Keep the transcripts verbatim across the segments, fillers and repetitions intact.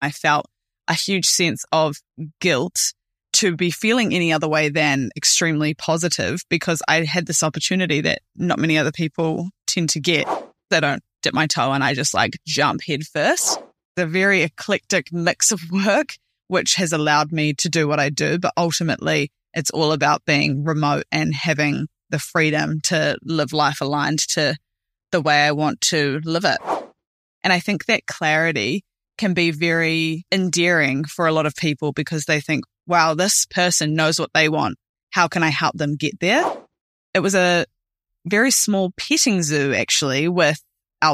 I felt a huge sense of guilt to be feeling any other way than extremely positive, because I had this opportunity that not many other people tend to get. They don't dip my toe and I just like jump head first. The very eclectic mix of work, which has allowed me to do what I do. But ultimately, it's all about being remote and having the freedom to live life aligned to the way I want to live it. And I think that clarity can be very endearing for a lot of people, because they think, wow, this person knows what they want. How can I help them get there? It was a very small petting zoo, actually, with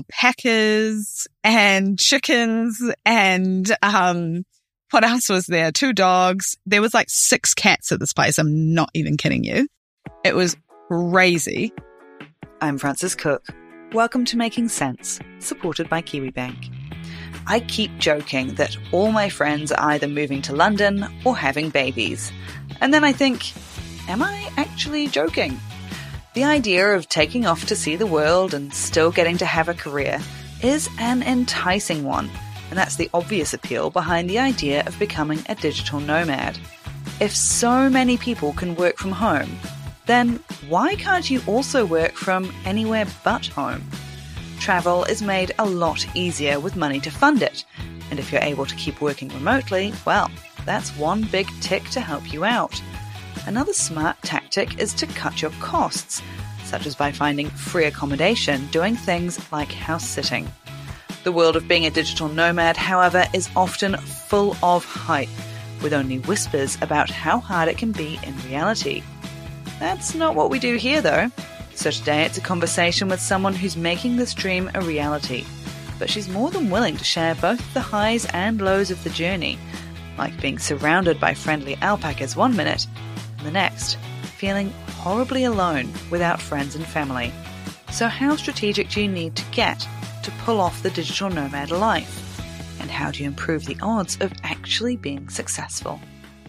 alpacas and chickens and um, what else was there? Two dogs. There was like six cats at this place. I'm not even kidding you. It was crazy. I'm Frances Cook. Welcome to Making Sense, supported by Kiwibank. I keep joking that all my friends are either moving to London or having babies. And then I think, am I actually joking? The idea of taking off to see the world and still getting to have a career is an enticing one. And that's the obvious appeal behind the idea of becoming a digital nomad. If so many people can work from home, then why can't you also work from anywhere but home? Travel is made a lot easier with money to fund it, and if you're able to keep working remotely, well, that's one big tick to help you out. Another smart tactic is to cut your costs, such as by finding free accommodation doing things like house sitting. The world of being a digital nomad, however, is often full of hype, with only whispers about how hard it can be in reality. That's not what we do here, though. So today it's a conversation with someone who's making this dream a reality. But she's more than willing to share both the highs and lows of the journey, like being surrounded by friendly alpacas one minute, and the next, feeling horribly alone without friends and family. So how strategic do you need to get to pull off the digital nomad life? And how do you improve the odds of actually being successful?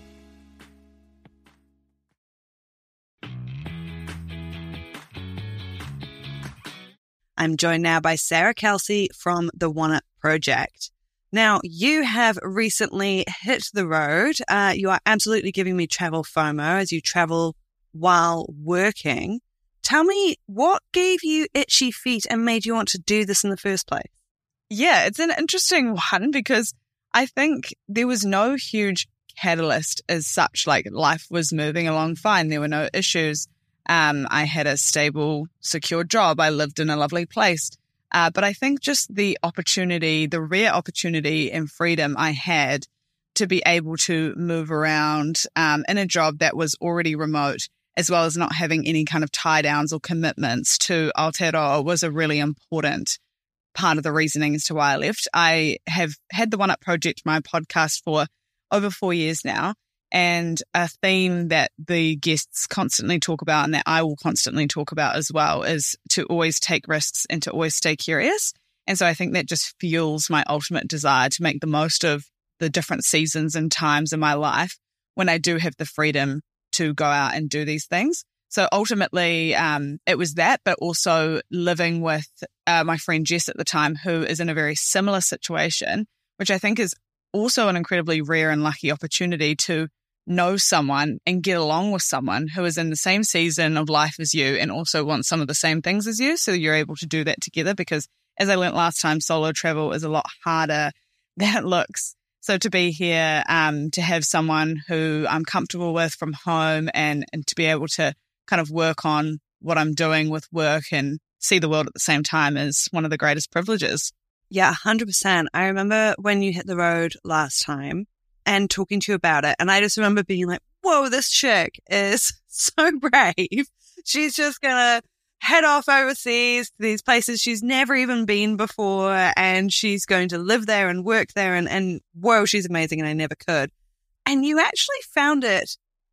I'm joined now by Sarah Kelsey from the One Up Project. Now, you have recently hit the road. Uh, you are absolutely giving me travel FOMO as you travel while working. Tell me, what gave you itchy feet and made you want to do this in the first place? Yeah, it's an interesting one, because I think there was no huge catalyst as such. Like, life was moving along fine. There were no issues. Um, I had a stable, secure job. I lived in a lovely place. Uh, but I think just the opportunity, the rare opportunity and freedom I had to be able to move around um, in a job that was already remote, as well as not having any kind of tie downs or commitments to Aotearoa, was a really important part of the reasoning as to why I left. I have had the One Up Project, my podcast, for over four years now. And a theme that the guests constantly talk about, and that I will constantly talk about as well, is to always take risks and to always stay curious. And so I think that just fuels my ultimate desire to make the most of the different seasons and times in my life when I do have the freedom to go out and do these things. So ultimately, um, it was that, but also living with uh, my friend Jess at the time, who is in a very similar situation, which I think is also an incredibly rare and lucky opportunity to know someone and get along with someone who is in the same season of life as you and also wants some of the same things as you. So you're able to do that together, because as I learned last time, solo travel is a lot harder than it looks. So to be here, um, to have someone who I'm comfortable with from home and, and to be able to kind of work on what I'm doing with work and see the world at the same time is one of the greatest privileges. Yeah, one hundred percent. I remember when you hit the road last time and talking to you about it. And I just remember being like, whoa, this chick is so brave. She's just going to head off overseas to these places she's never even been before. And she's going to live there and work there. And, and whoa, she's amazing. And I never could. And you actually found it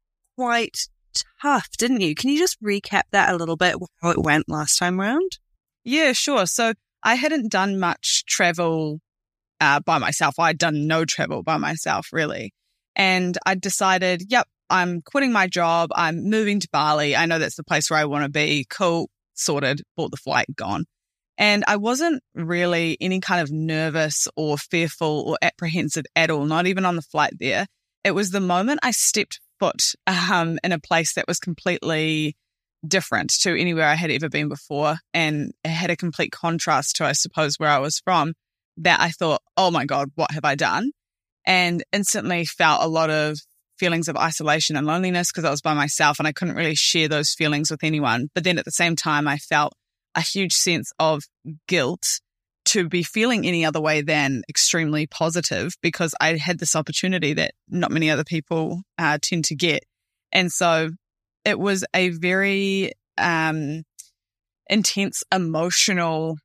quite tough, didn't you? Can you just recap that a little bit, how it went last time around? Yeah, sure. So I hadn't done much travel uh, by myself. I'd done no travel by myself, really. And I decided, yep, I'm quitting my job. I'm moving to Bali. I know that's the place where I want to be. Cool, sorted, bought the flight, gone. And I wasn't really any kind of nervous or fearful or apprehensive at all, not even on the flight there. It was the moment I stepped foot um, in a place that was completely different to anywhere I had ever been before, and it had a complete contrast to, I suppose, where I was from, that I thought, oh my God, what have I done? And instantly felt a lot of feelings of isolation and loneliness because I was by myself and I couldn't really share those feelings with anyone. But then at the same time, I felt a huge sense of guilt to be feeling any other way than extremely positive, because I had this opportunity that not many other people uh, tend to get. And so it was a very um, intense emotional,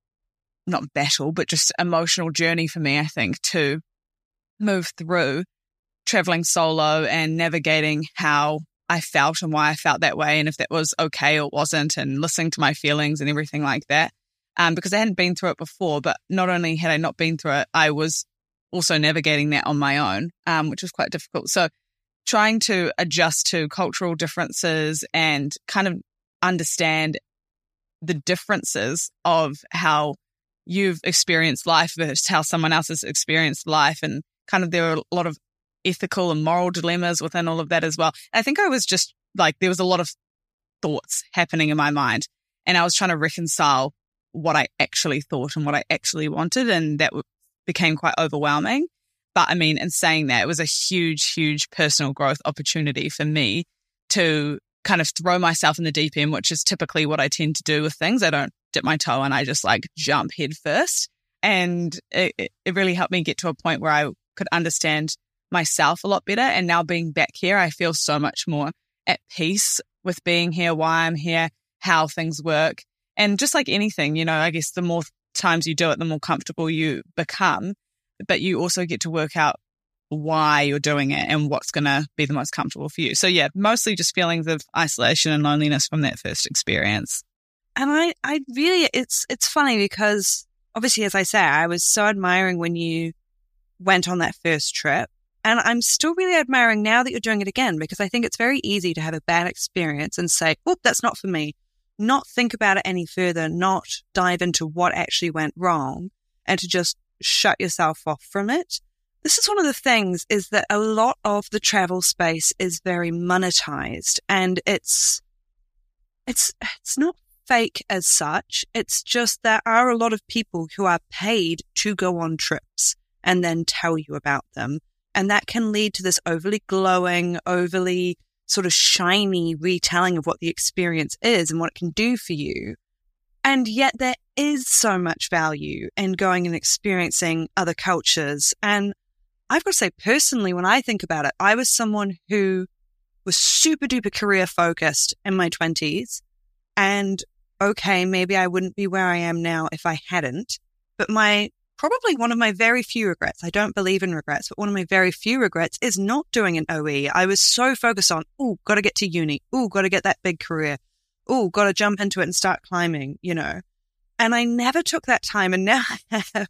not battle, but just emotional journey for me, I think, to move through traveling solo and navigating how I felt and why I felt that way, and if that was okay or wasn't, and listening to my feelings and everything like that. Um, because I hadn't been through it before, but not only had I not been through it, I was also navigating that on my own, um, which was quite difficult. So trying to adjust to cultural differences and kind of understand the differences of how you've experienced life versus how someone else has experienced life. And kind of there are a lot of ethical and moral dilemmas within all of that as well. I think I was just like, there was a lot of thoughts happening in my mind, and I was trying to reconcile what I actually thought and what I actually wanted. And that w- became quite overwhelming. But I mean, in saying that, it was a huge, huge personal growth opportunity for me to kind of throw myself in the deep end, which is typically what I tend to do with things. I don't dip my toe and I just like jump head first. And it, it really helped me get to a point where I could understand myself a lot better. And now being back here, I feel so much more at peace with being here, why I'm here, how things work. And just like anything, you know, I guess the more times you do it, the more comfortable you become, but you also get to work out why you're doing it and what's going to be the most comfortable for you. So yeah, mostly just feelings of isolation and loneliness from that first experience. And I, I really, it's, it's funny because obviously, as I say, I was so admiring when you went on that first trip. And I'm still really admiring now that you're doing it again, because I think it's very easy to have a bad experience and say, oh, that's not for me. Not think about it any further, not dive into what actually went wrong, and to just shut yourself off from it. This is one of the things, is that a lot of the travel space is very monetized, and it's, it's, it's not fake as such. It's just there are a lot of people who are paid to go on trips and then tell you about them. And that can lead to this overly glowing, overly sort of shiny retelling of what the experience is and what it can do for you. And yet there is so much value in going and experiencing other cultures. And I've got to say, personally, when I think about it, I was someone who was super duper career focused in my twenties. And okay, maybe I wouldn't be where I am now if I hadn't. But my Probably one of my very few regrets, I don't believe in regrets, but one of my very few regrets is not doing an O E. I was so focused on, oh, got to get to uni. Oh, got to get that big career. Oh, got to jump into it and start climbing, you know. And I never took that time. And now I have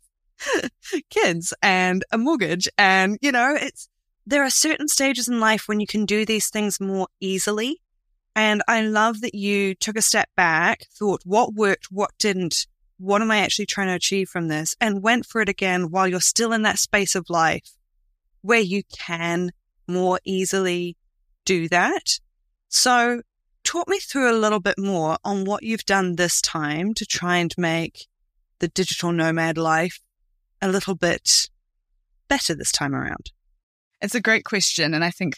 kids and a mortgage. And, you know, it's there are certain stages in life when you can do these things more easily. And I love that you took a step back, thought what worked, what didn't. What am I actually trying to achieve from this? And went for it again while you're still in that space of life where you can more easily do that. So talk me through a little bit more on what you've done this time to try and make the digital nomad life a little bit better this time around. It's a great question. And I think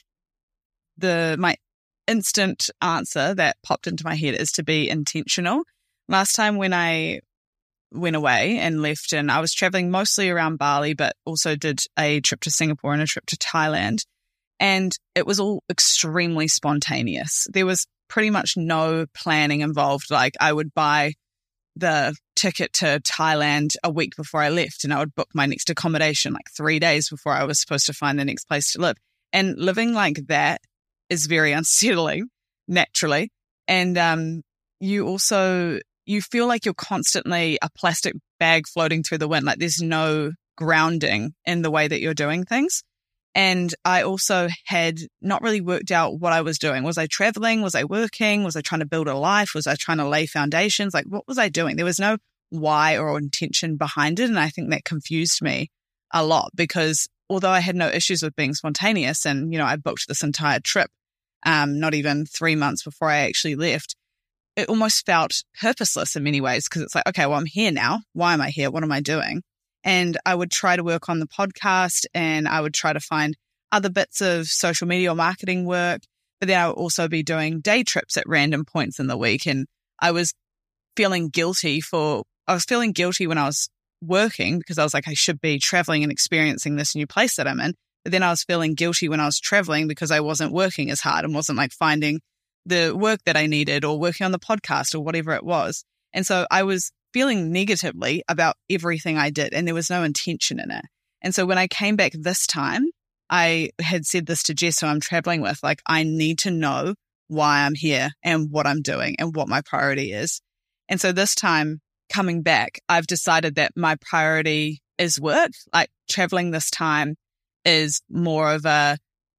the my instant answer that popped into my head is to be intentional. Last time when I went away and left, and I was traveling mostly around Bali, but also did a trip to Singapore and a trip to Thailand. And it was all extremely spontaneous. There was pretty much no planning involved. Like I would buy the ticket to Thailand a week before I left, and I would book my next accommodation like three days before I was supposed to find the next place to live. And living like that is very unsettling, naturally. And um, you also... you feel like you're constantly a plastic bag floating through the wind. Like there's no grounding in the way that you're doing things. And I also had not really worked out what I was doing. Was I traveling? Was I working? Was I trying to build a life? Was I trying to lay foundations? Like what was I doing? There was no why or intention behind it. And I think that confused me a lot because although I had no issues with being spontaneous and, you know, I booked this entire trip, um, not even three months before I actually left, it almost felt purposeless in many ways because it's like, okay, well, I'm here now. Why am I here? What am I doing? And I would try to work on the podcast and I would try to find other bits of social media or marketing work, but then I would also be doing day trips at random points in the week. And I was feeling guilty for, I was feeling guilty when I was working because I was like, I should be traveling and experiencing this new place that I'm in. But then I was feeling guilty when I was traveling because I wasn't working as hard and wasn't like finding the work that I needed or working on the podcast or whatever it was. And so I was feeling negatively about everything I did and there was no intention in it. And so when I came back this time, I had said this to Jess, who I'm traveling with, like, I need to know why I'm here and what I'm doing and what my priority is. And so this time coming back, I've decided that my priority is work. Like traveling this time is more of a,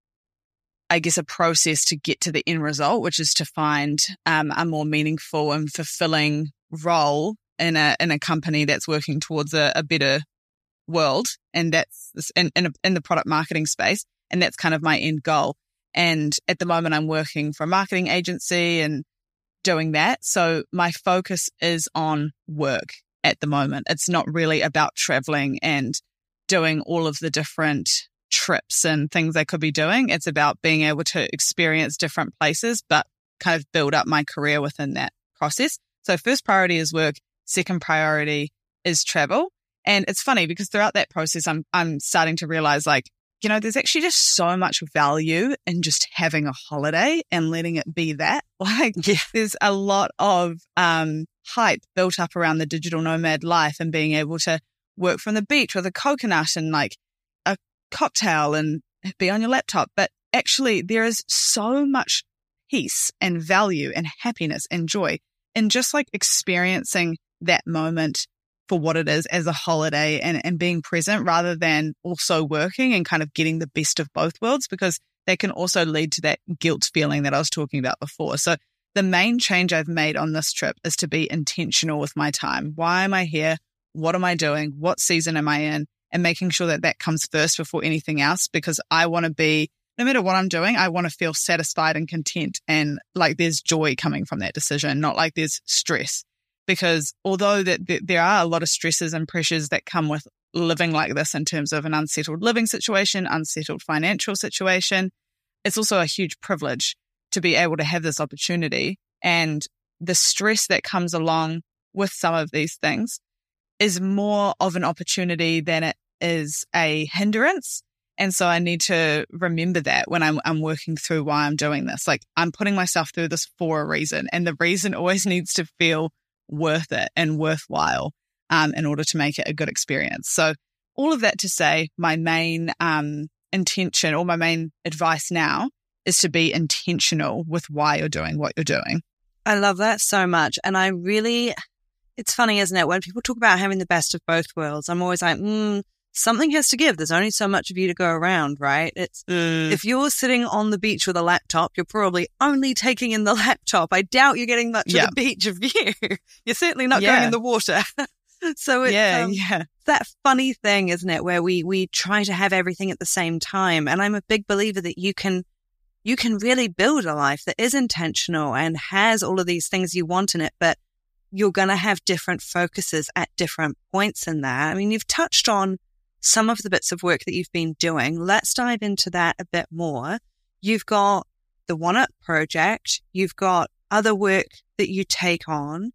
I guess, a process to get to the end result, which is to find um, a more meaningful and fulfilling role in a in a company that's working towards a, a better world, and that's in in, a, in the product marketing space, and that's kind of my end goal. And at the moment, I'm working for a marketing agency and doing that. So my focus is on work at the moment. It's not really about traveling and doing all of the different trips and things I could be doing. It's about being able to experience different places, but kind of build up my career within that process. So first priority is work. Second priority is travel. And it's funny because throughout that process, I'm I'm starting to realize, like, you know, there's actually just so much value in just having a holiday and letting it be that. Like, yeah. There's a lot of um, hype built up around the digital nomad life and being able to work from the beach with a coconut and like a cocktail and be on your laptop. But actually, there is so much peace and value and happiness and joy in just like experiencing that moment for what it is as a holiday and, and being present rather than also working and kind of getting the best of both worlds, because they can also lead to that guilt feeling that I was talking about before. So the main change I've made on this trip is to be intentional with my time. Why am I here? What am I doing? What season am I in? And making sure that that comes first before anything else, because I want to be, no matter what I'm doing, I want to feel satisfied and content and like there's joy coming from that decision, not like there's stress. Because although that th- there are a lot of stresses and pressures that come with living like this in terms of an unsettled living situation, unsettled financial situation, it's also a huge privilege to be able to have this opportunity. And the stress that comes along with some of these things is more of an opportunity than it is a hindrance. And so I need to remember that when I'm, I'm working through why I'm doing this. Like, I'm putting myself through this for a reason, and the reason always needs to feel worth it and worthwhile um, in order to make it a good experience. So all of that to say, my main um, intention or my main advice now is to be intentional with why you're doing what you're doing. I love that so much. And I really, it's funny, isn't it? When people talk about having the best of both worlds, I'm always like, mm, something has to give. There's only so much of you to go around, right? It's mm. If you're sitting on the beach with a laptop, you're probably only taking in the laptop. I doubt you're getting much yeah. of the beach of you. You're certainly not yeah. going in the water. So it's yeah, um, yeah. that funny thing, isn't it, where we we try to have everything at the same time. And I'm a big believer that you can you can really build a life that is intentional and has all of these things you want in it, but you're going to have different focuses at different points in that. I mean, you've touched on some of the bits of work that you've been doing. Let's dive into that a bit more. You've got the One Up project. You've got other work that you take on.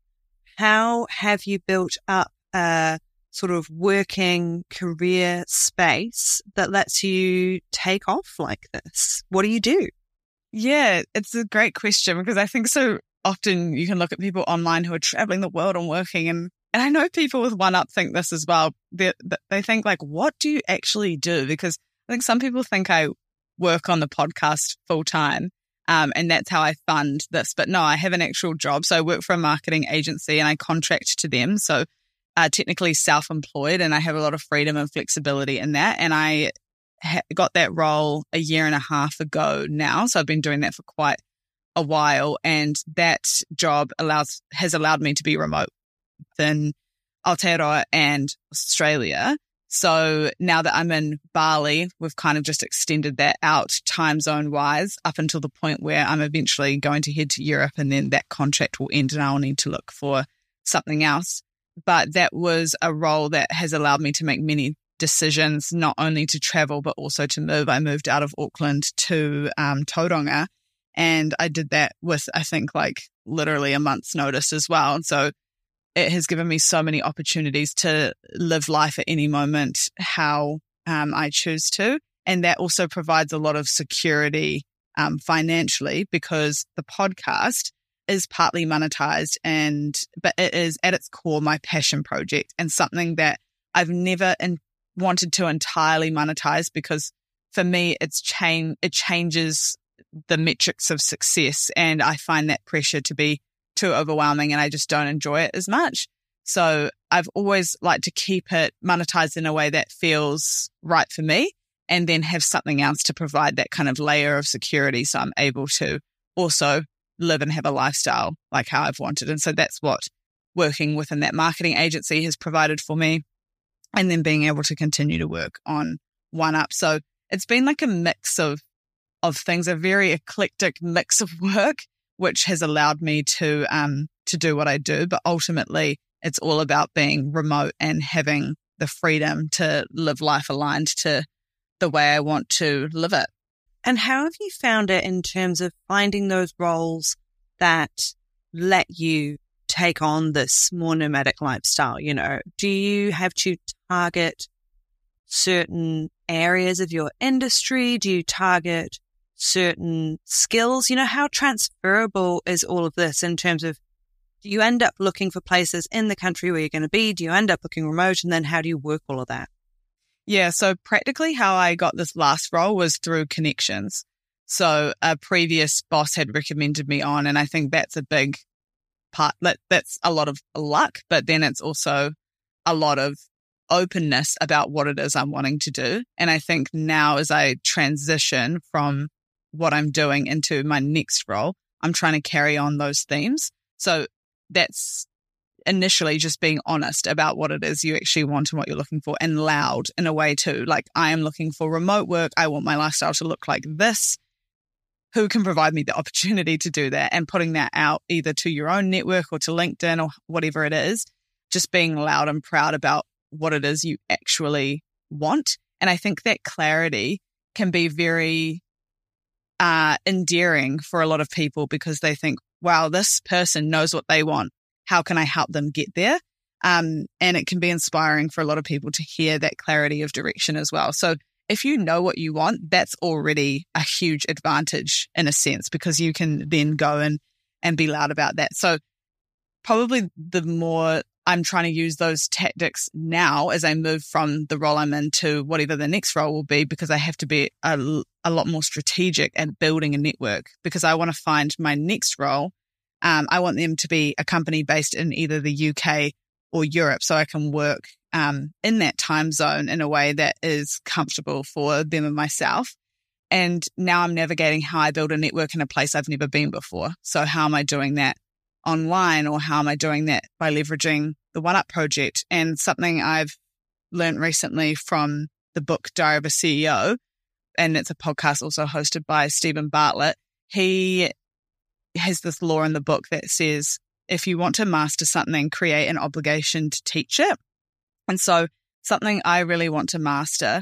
How have you built up a sort of working career space that lets you take off like this? What do you do? Yeah, it's a great question, because I think so often you can look at people online who are traveling the world and working, and And I know people with One Up think this as well. They, they think like, what do you actually do? Because I think some people think I work on the podcast full time, um, and that's how I fund this. But no, I have an actual job. So I work for a marketing agency and I contract to them. So uh, technically self-employed, and I have a lot of freedom and flexibility in that. And I ha- got that role a year and a half ago now. So I've been doing that for quite a while. And that job allows has allowed me to be remote within Aotearoa and Australia. So now that I'm in Bali, we've kind of just extended that out time zone wise up until the point where I'm eventually going to head to Europe, and then that contract will end and I'll need to look for something else. But that was a role that has allowed me to make many decisions, not only to travel, but also to move. I moved out of Auckland to um, Tauranga, and I did that with, I think, like literally a month's notice as well. And so it has given me so many opportunities to live life at any moment how um, I choose to. And that also provides a lot of security um, financially, because the podcast is partly monetized, and but it is at its core my passion project, and something that I've never in, wanted to entirely monetize, because for me it's change it changes the metrics of success, and I find that pressure to be too overwhelming, and I just don't enjoy it as much. So I've always liked to keep it monetized in a way that feels right for me, and then have something else to provide that kind of layer of security, so I'm able to also live and have a lifestyle like how I've wanted. And so that's what working within that marketing agency has provided for me, and then being able to continue to work on One Up. So it's been like a mix of of things, a very eclectic mix of work, which has allowed me to um to do what I do. But ultimately, it's all about being remote and having the freedom to live life aligned to the way I want to live it. And how have you found it in terms of finding those roles that let you take on this more nomadic lifestyle? You know, do you have to target certain areas of your industry? Do you target certain skills? You know, how transferable is all of this in terms of, do you end up looking for places in the country where you're going to be? Do you end up looking remote? And then how do you work all of that? Yeah, so practically how I got this last role was through connections. So a previous boss had recommended me on, and I think that's a big part. That, that's a lot of luck, but then it's also a lot of openness about what it is I'm wanting to do. And I think now as I transition from what I'm doing into my next role, I'm trying to carry on those themes. So that's initially just being honest about what it is you actually want and what you're looking for, and loud in a way too. Like, I am looking for remote work. I want my lifestyle to look like this. Who can provide me the opportunity to do that? And putting that out either to your own network or to LinkedIn or whatever it is, just being loud and proud about what it is you actually want. And I think that clarity can be very uh, endearing for a lot of people, because they think, wow, this person knows what they want. How can I help them get there? Um, and it can be inspiring for a lot of people to hear that clarity of direction as well. So if you know what you want, that's already a huge advantage in a sense, because you can then go and, and be loud about that. So probably the more I'm trying to use those tactics now as I move from the role I'm in to whatever the next role will be, because I have to be a, a lot more strategic at building a network, because I want to find my next role. Um, I want them to be a company based in either the U K or Europe, so I can work um, in that time zone in a way that is comfortable for them and myself. And now I'm navigating how I build a network in a place I've never been before. So how am I doing that online, or how am I doing that by leveraging the One Up project? And something I've learned recently from the book Diary of a C E O, and it's a podcast also hosted by Stephen Bartlett. He has this law in the book that says, if you want to master something, create an obligation to teach it. And so something I really want to master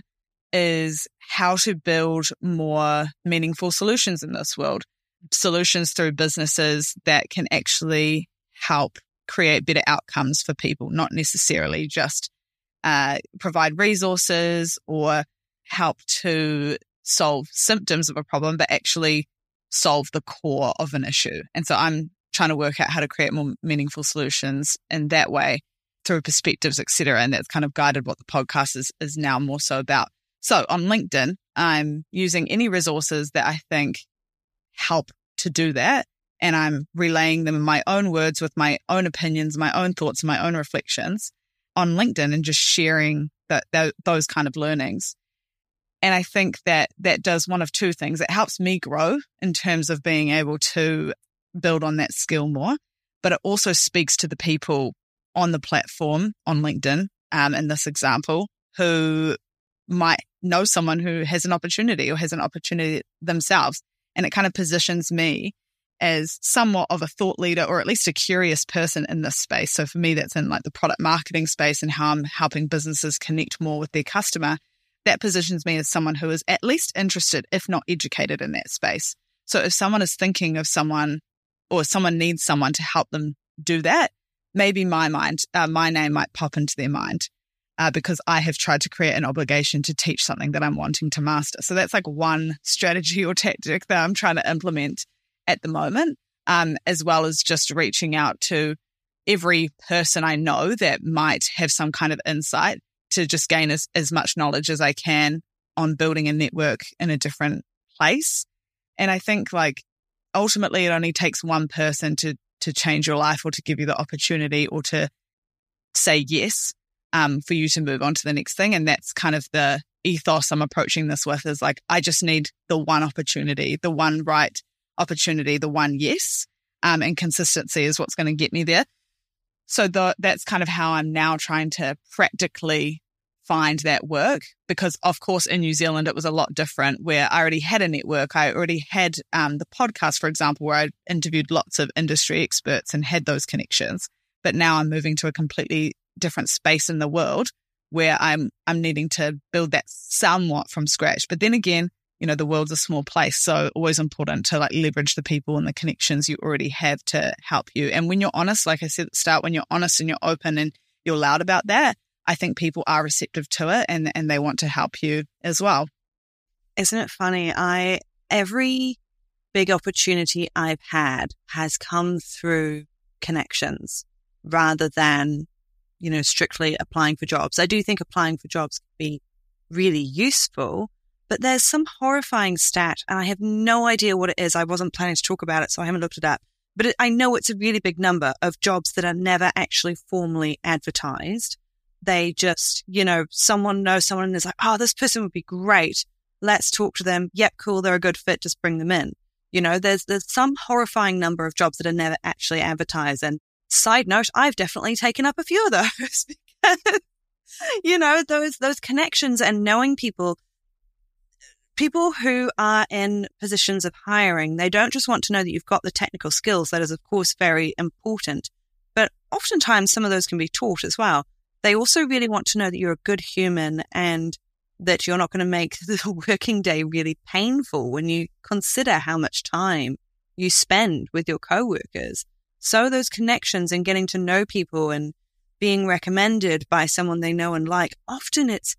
is how to build more meaningful solutions in this world, solutions through businesses that can actually help create better outcomes for people, not necessarily just uh, provide resources or help to solve symptoms of a problem, but actually solve the core of an issue. And so I'm trying to work out how to create more meaningful solutions in that way through perspectives, et cetera. And that's kind of guided what the podcast is, is now more so about. So on LinkedIn, I'm using any resources that I think help to do that. And I'm relaying them in my own words with my own opinions, my own thoughts, my own reflections on LinkedIn, and just sharing that, that those kind of learnings. And I think that that does one of two things. It helps me grow in terms of being able to build on that skill more, but it also speaks to the people on the platform on LinkedIn, um, in this example, who might know someone who has an opportunity or has an opportunity themselves. And it kind of positions me as somewhat of a thought leader, or at least a curious person in this space. So for me, that's in like the product marketing space and how I'm helping businesses connect more with their customer. That positions me as someone who is at least interested, if not educated, in that space. So if someone is thinking of someone, or someone needs someone to help them do that, maybe my mind, uh, my name might pop into their mind uh, because I have tried to create an obligation to teach something that I'm wanting to master. So that's like one strategy or tactic that I'm trying to implement at the moment, um, as well as just reaching out to every person I know that might have some kind of insight to just gain as, as much knowledge as I can on building a network in a different place. And I think like ultimately it only takes one person to to change your life or to give you the opportunity or to say yes um, for you to move on to the next thing. And that's kind of the ethos I'm approaching this with, is like, I just need the one opportunity, the one right opportunity, the one yes, um, and consistency is what's going to get me there. So the, that's kind of how I'm now trying to practically find that work, because of course in New Zealand it was a lot different, where I already had a network. I already had um, the podcast, for example, where I interviewed lots of industry experts and had those connections. But now I'm moving to a completely different space in the world where I'm I'm needing to build that somewhat from scratch. But then again, you know, the world's a small place, so always important to like leverage the people and the connections you already have to help you. And when you're honest, like I said at the start, when you're honest and you're open and you're loud about that, I think people are receptive to it and, and they want to help you as well. Isn't it funny? I every big opportunity I've had has come through connections rather than, you know, strictly applying for jobs. I do think applying for jobs can be really useful, but there's some horrifying stat, and I have no idea what it is. I wasn't planning to talk about it, so I haven't looked it up. But it, I know it's a really big number of jobs that are never actually formally advertised. They just, you know, someone knows someone and is like, oh, this person would be great. Let's talk to them. Yep, cool. They're a good fit. Just bring them in. You know, there's there's some horrifying number of jobs that are never actually advertised. And side note, I've definitely taken up a few of those because, you know, those those connections and knowing people, people who are in positions of hiring, they don't just want to know that you've got the technical skills. That is, of course, very important. But oftentimes some of those can be taught as well. They also really want to know that you're a good human and that you're not going to make the working day really painful when you consider how much time you spend with your coworkers. So those connections and getting to know people and being recommended by someone they know and like, often it's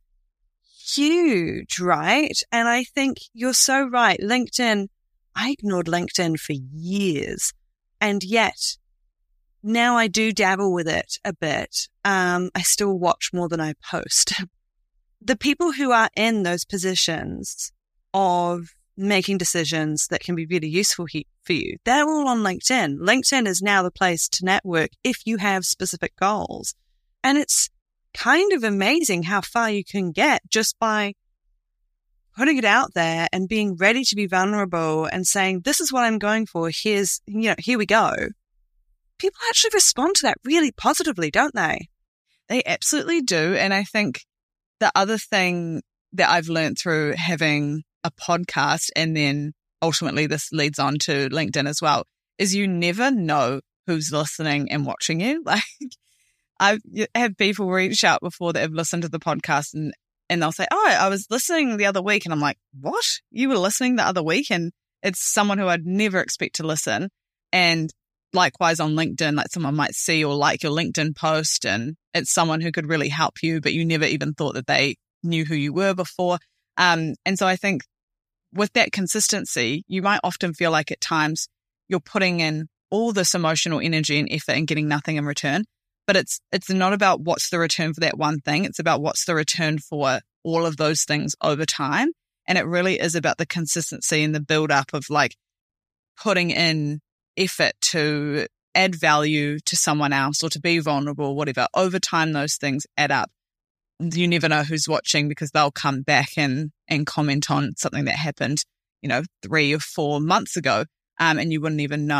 huge, right? And I think you're so right. LinkedIn, I ignored LinkedIn for years, and yet now I do dabble with it a bit. Um, I still watch more than I post. The people who are in those positions of making decisions that can be really useful he- for you, they're all on LinkedIn. LinkedIn is now the place to network if you have specific goals. And it's kind of amazing how far you can get just by putting it out there and being ready to be vulnerable and saying, this is what I'm going for. Here's, you know, here we go. People actually respond to that really positively, don't they? They absolutely do. And I think the other thing that I've learned through having a podcast, and then ultimately this leads on to LinkedIn as well, is you never know who's listening and watching you. Like, I've had people reach out before that have listened to the podcast and, and they'll say, oh, I was listening the other week. And I'm like, what? You were listening the other week? And it's someone who I'd never expect to listen. And likewise on LinkedIn, like someone might see or like your LinkedIn post and it's someone who could really help you, but you never even thought that they knew who you were before. Um, and so I think with that consistency, you might often feel like at times you're putting in all this emotional energy and effort and getting nothing in return. But it's it's not about what's the return for that one thing. It's about what's the return for all of those things over time. And it really is about the consistency and the build up of like putting in effort to add value to someone else or to be vulnerable, whatever. Over time, those things add up. You never know who's watching because they'll come back and, and comment on something that happened, you know, three or four months ago, um, and you wouldn't even know.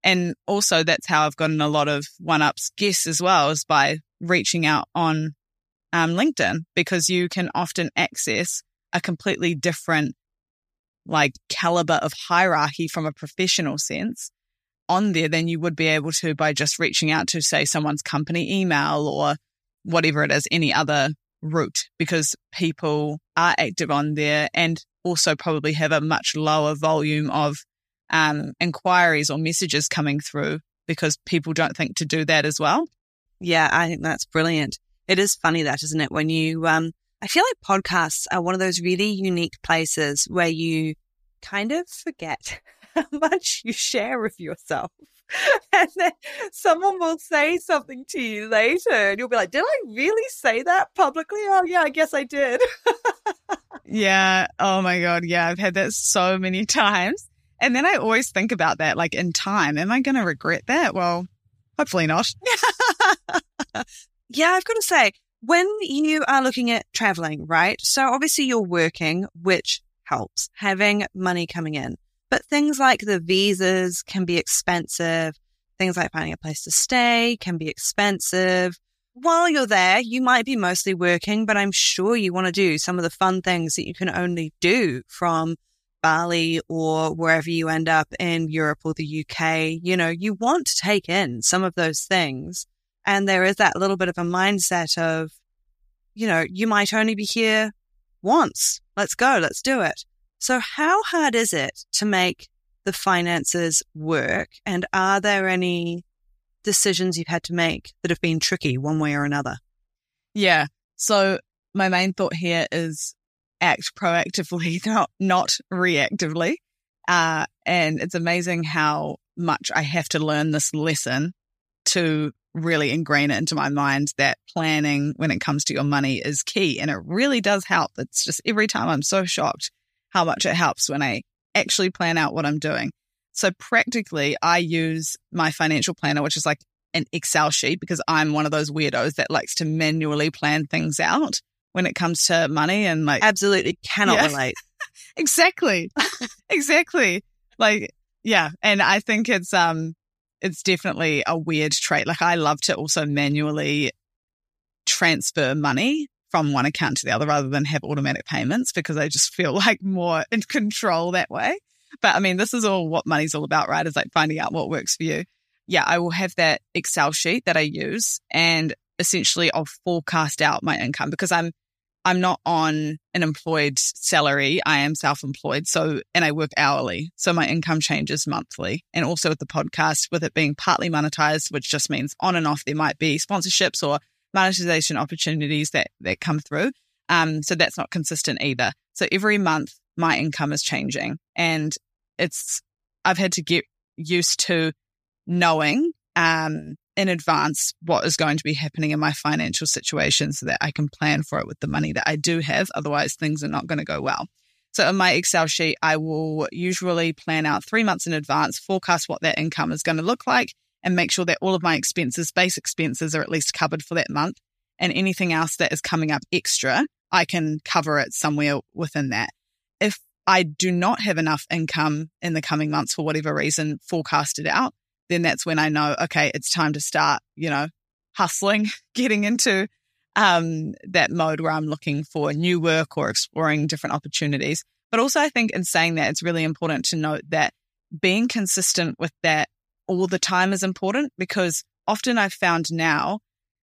And also that's how I've gotten a lot of one-ups guests as well, is by reaching out on um, LinkedIn, because you can often access a completely different like caliber of hierarchy from a professional sense on there than you would be able to by just reaching out to, say, someone's company email or whatever it is, any other route, because people are active on there and also probably have a much lower volume of um, inquiries or messages coming through because people don't think to do that as well. Yeah, I think that's brilliant. It is funny that, isn't it? When you, um, I feel like podcasts are one of those really unique places where you kind of forget how much you share of yourself. And then someone will say something to you later and you'll be like, did I really say that publicly? Oh, yeah, I guess I did. Yeah. Oh, my God. Yeah, I've had that so many times. And then I always think about that, like in time, am I going to regret that? Well, hopefully not. Yeah, I've got to say, when you are looking at traveling, right? So obviously you're working, which helps, having money coming in. But things like the visas can be expensive. Things like finding a place to stay can be expensive. While you're there, you might be mostly working, but I'm sure you want to do some of the fun things that you can only do from Bali or wherever you end up in Europe or the U K. You know, you want to take in some of those things. And there is that little bit of a mindset of, you know, you might only be here once. Let's go. Let's do it. So how hard is it to make the finances work? And are there any decisions you've had to make that have been tricky one way or another? Yeah. So my main thought here is act proactively, not, not reactively. Uh, and it's amazing how much I have to learn this lesson to really ingrain it into my mind that planning when it comes to your money is key. And it really does help. It's just every time I'm so shocked how much it helps when I actually plan out what I'm doing. So practically, I use my financial planner, which is like an Excel sheet, because I'm one of those weirdos that likes to manually plan things out when it comes to money and like. Absolutely cannot yeah. relate. Exactly. Exactly. Like, yeah. And I think it's, um, it's definitely a weird trait. Like I love to also manually transfer money from one account to the other rather than have automatic payments, because I just feel like more in control that way. But I mean, this is all what money's all about, right? Is like finding out what works for you. Yeah, I will have that Excel sheet that I use, and essentially I'll forecast out my income, because I'm I'm not on an employed salary. I am self-employed. So, and I work hourly. So my income changes monthly. And also with the podcast, with it being partly monetized, which just means on and off, there might be sponsorships or monetization opportunities that, that come through. Um, so that's not consistent either. So every month my income is changing, and it's, I've had to get used to knowing, um, in advance what is going to be happening in my financial situation so that I can plan for it with the money that I do have. Otherwise, things are not going to go well. So in my Excel sheet, I will usually plan out three months in advance, forecast what that income is going to look like, and make sure that all of my expenses, base expenses, are at least covered for that month. And anything else that is coming up extra, I can cover it somewhere within that. If I do not have enough income in the coming months for whatever reason, forecast it out, then that's when I know, okay, it's time to start, you know, hustling, getting into um, that mode where I'm looking for new work or exploring different opportunities. But also I think in saying that, it's really important to note that being consistent with that all the time is important, because often I've found now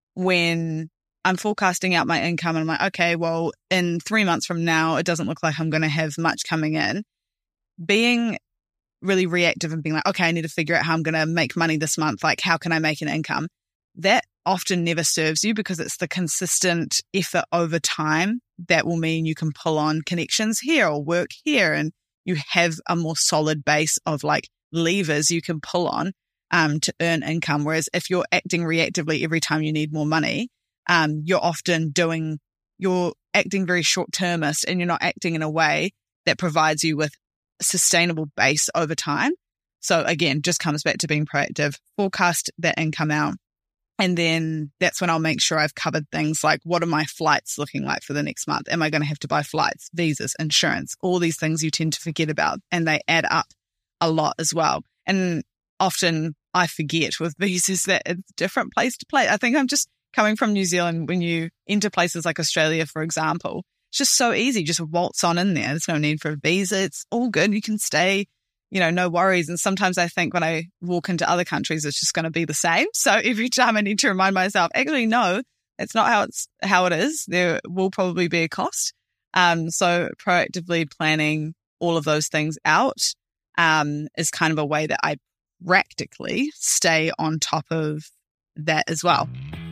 when I'm forecasting out my income and I'm like, okay, well, in three months from now, it doesn't look like I'm going to have much coming in. Being really reactive and being like, okay, I need to figure out how I'm going to make money this month. Like, how can I make an income? That often never serves you, because it's the consistent effort over time that will mean you can pull on connections here or work here, and you have a more solid base of like levers you can pull on um, to earn income. Whereas if you're acting reactively every time you need more money, um, you're often doing, you're acting very short-termist, and you're not acting in a way that provides you with sustainable base over time. So again, just comes back to being proactive, forecast that income out. And then that's when I'll make sure I've covered things like, what are my flights looking like for the next month? Am I going to have to buy flights, visas, insurance, all these things you tend to forget about, and they add up a lot as well. And often I forget with visas that it's a different place to play. I think I'm just coming from New Zealand. When you enter places like Australia, for example, it's just so easy. Just waltz on in there. There's no need for a visa. It's all good. You can stay, you know, no worries. And sometimes I think when I walk into other countries, it's just going to be the same. So every time I need to remind myself, actually, no, it's not how it's how it is. There will probably be a cost. Um, so proactively planning all of those things out um, is kind of a way that I practically stay on top of that as well.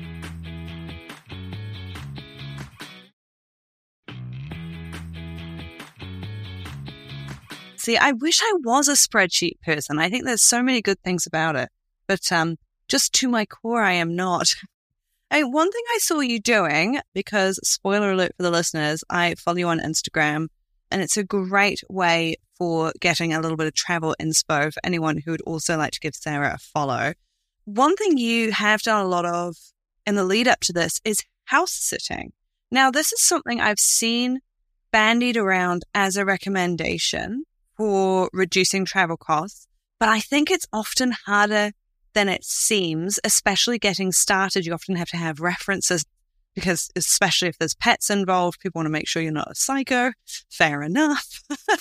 See, I wish I was a spreadsheet person. I think there's so many good things about it, but um, just to my core, I am not. I mean, one thing I saw you doing, because spoiler alert for the listeners, I follow you on Instagram, and it's a great way for getting a little bit of travel inspo for anyone who would also like to give Sarah a follow. One thing you have done a lot of in the lead up to this is house sitting. Now, this is something I've seen bandied around as a recommendation for reducing travel costs, but I think it's often harder than it seems, especially getting started. You often have to have references because, especially if there's pets involved, people want to make sure you're not a psycho. Fair enough.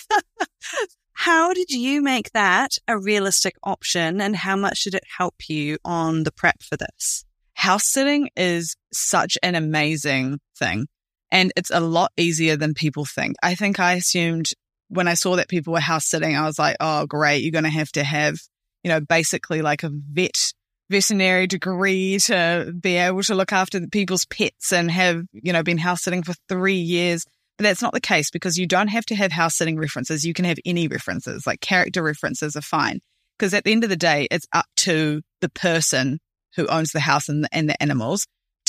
How did you make that a realistic option, and how much did it help you on the prep for this? House sitting is such an amazing thing, and it's a lot easier than people think. I think I assumed when I saw that people were house sitting, I was like, oh, great, you're going to have to have, you know, basically like a vet veterinary degree to be able to look after the people's pets and have, you know, been house sitting for three years. But that's not the case, because you don't have to have house sitting references. You can have any references, like character references are fine. Because at the end of the day, it's up to the person who owns the house and the, and the animals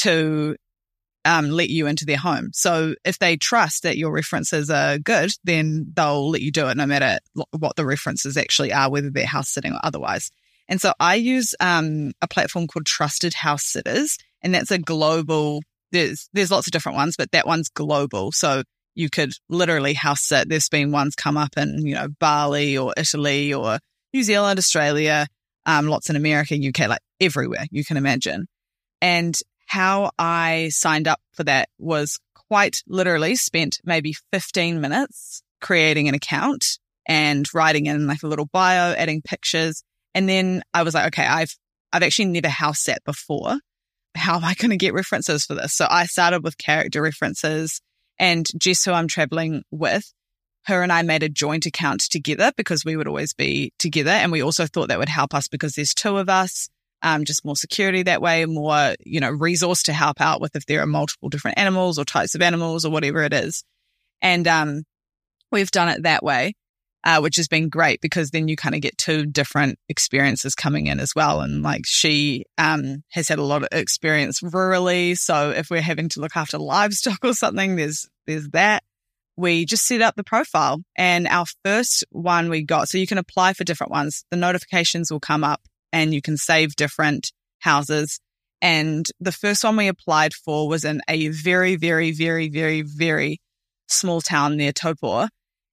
to um, let you into their home. So if they trust that your references are good, then they'll let you do it no matter what the references actually are, whether they're house sitting or otherwise. And so I use um, a platform called Trusted House Sitters, and that's a global, there's, there's lots of different ones, but that one's global. So you could literally house sit. There's been ones come up in, you know, Bali or Italy or New Zealand, Australia, um, lots in America, U K, like everywhere you can imagine. And how I signed up for that was quite literally spent maybe fifteen minutes creating an account and writing in like a little bio, adding pictures. And then I was like, okay, I've, I've actually never house sat before. How am I going to get references for this? So I started with character references, and Jess, who I'm traveling with, her and I made a joint account together because we would always be together. And we also thought that would help us because there's two of us, um, just more security that way, more, you know, resource to help out with if there are multiple different animals or types of animals or whatever it is. And um, we've done it that way, uh, which has been great because then you kind of get two different experiences coming in as well. And like she um, has had a lot of experience rurally. So if we're having to look after livestock or something, there's there's that. We just set up the profile, and our first one we got, so you can apply for different ones. The notifications will come up and you can save different houses. And the first one we applied for was in a very, very, very, very, very small town near Taupo.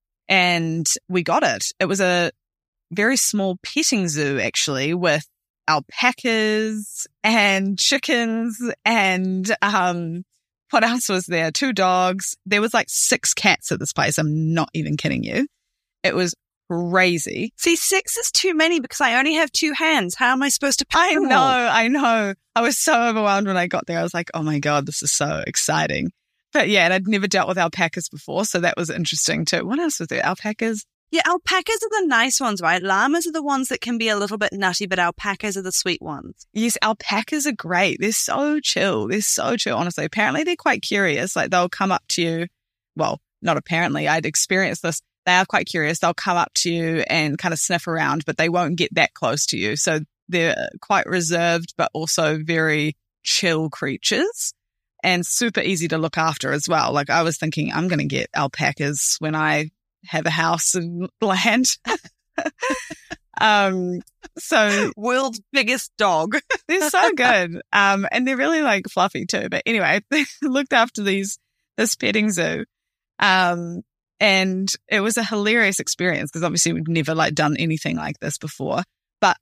And we got it. It was a very small petting zoo, actually, with alpacas and chickens and, um, what else was there? Two dogs. There was like six cats at this place. I'm not even kidding you. It was crazy. See, six is too many because I only have two hands. How am I supposed to pick I them know, all? I know. I was so overwhelmed when I got there. I was like, oh my God, this is so exciting. But yeah, and I'd never dealt with alpacas before, so that was interesting too. What else was there? Alpacas? Yeah, alpacas are the nice ones, right? Llamas are the ones that can be a little bit nutty, but alpacas are the sweet ones. Yes, alpacas are great. They're so chill. They're so chill, honestly. Apparently, they're quite curious. Like, they'll come up to you. Well, not apparently. I'd experienced this. They are quite curious. They'll come up to you and kind of sniff around, but they won't get that close to you. So they're quite reserved, but also very chill creatures and super easy to look after as well. Like, I was thinking, I'm going to get alpacas when I have a house and land. um, so world's biggest dog. They're so good. Um, and they're really like fluffy too. But anyway, they looked after these, this petting zoo. Um, and it was a hilarious experience because obviously we'd never like done anything like this before. But